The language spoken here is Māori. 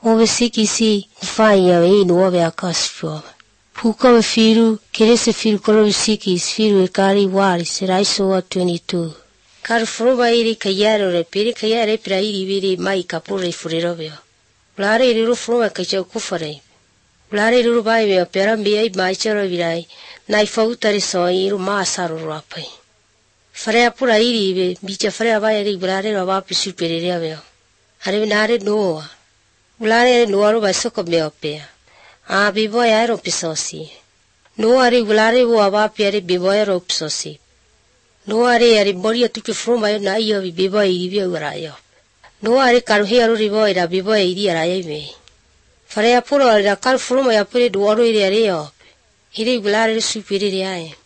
Ovesikisi ufanya nuove akasfo. Puka firu kerese firu kolovisikis firu ekari wari seraiso 22. Karfroba iri kayaro repiri kayare prairi viri mai kapure furerovio. Blare iru froma kacha kufare. Blare iru bai ve perambi ai maichero virai. Nai fautari so iru masaru rapai. Farea pura iri ve bicha farea vai iri blare rawapi supereria veo. Are nare noa. Blare noa vai soko meopea. Biboy aero pisosi. No are blare wo awapi are biboy aero pisosi. No are boria tuke froma na io vi biboy iri urayo. No are karuhero riboy da biboy iri araye me. Farea pura da kar froma ya pure duoro iri areo. Iri blare superiore.